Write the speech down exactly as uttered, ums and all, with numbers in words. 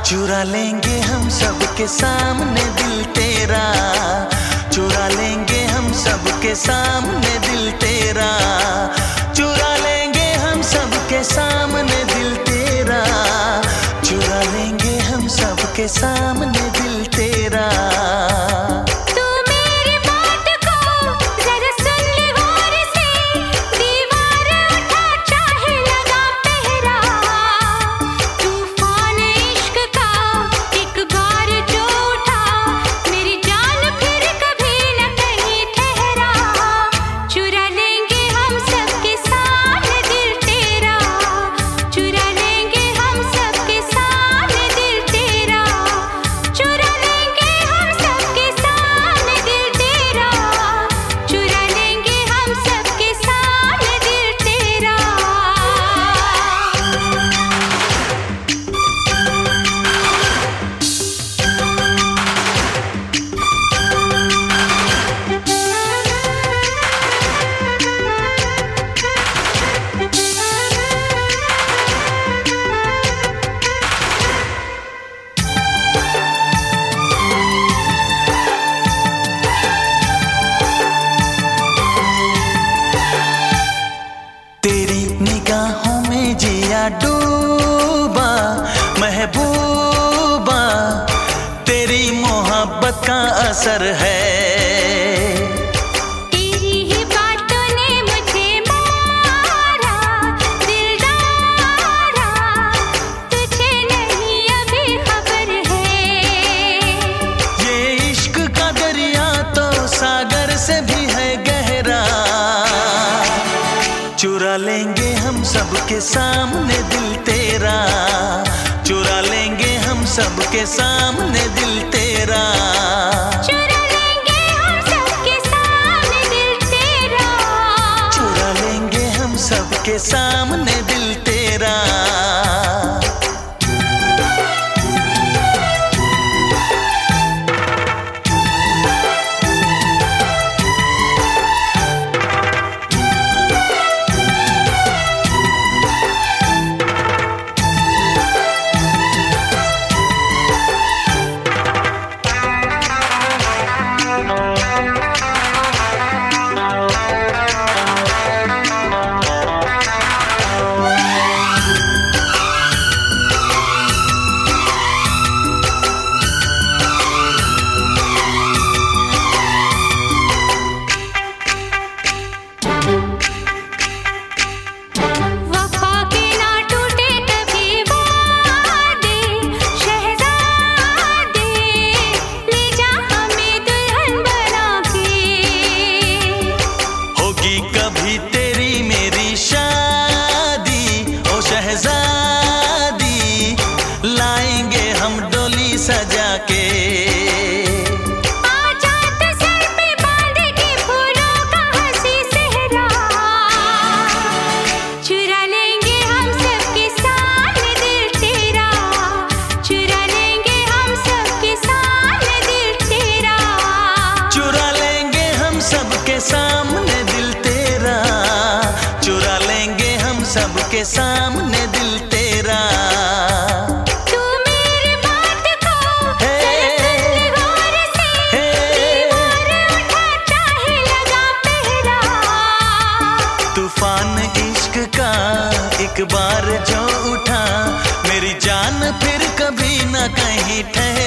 चुरा लेंगे हम सबके सामने दिल तेरा, चुरा लेंगे हम सबके सामने दिल तेरा, चुरा लेंगे हम सबके सामने दिल तेरा, चुरा लेंगे हम सबके सामने दिल तेरा। निगाहों में जिया डूबा महबूबा, तेरी मोहब्बत का असर है। तेरी ही बातों ने मुझे मारा दिलदारा, तुझे नहीं अभी खबर है। ये इश्क का दरिया तो सागर से भी है गहरा, चुरा लेंगे हम सबके सामने दिल तेरा, चुरा लेंगे हम सबके सामने दिल तेरा, चुरा लेंगे हम सबके सामने दिल तेरा, चुरा लेंगे हम सबके सामने दिल तेरा। कभी तेरी मेरी शादी ओ शहजादी, लाएंगे हम डोली सजा के। आजा तो सर पे बांध के फूलों का हंसी सेहरा, चुरा लेंगे हम सबके सामने दिल तेरा, चुरा लेंगे हम सबके सामने दिल तेरा, चुरा लेंगे हम सबके सामने दिल तेरा, चुरा लेंगे हम सबके सामने दिल तेरा। तू मेरी बात को जरा सुन ले गौर से, दीवार उठा चाहे लगा पहरा, तूफान इश्क का एक बार जो उठा, मेरी जान फिर कभी न कहीं ठहरा।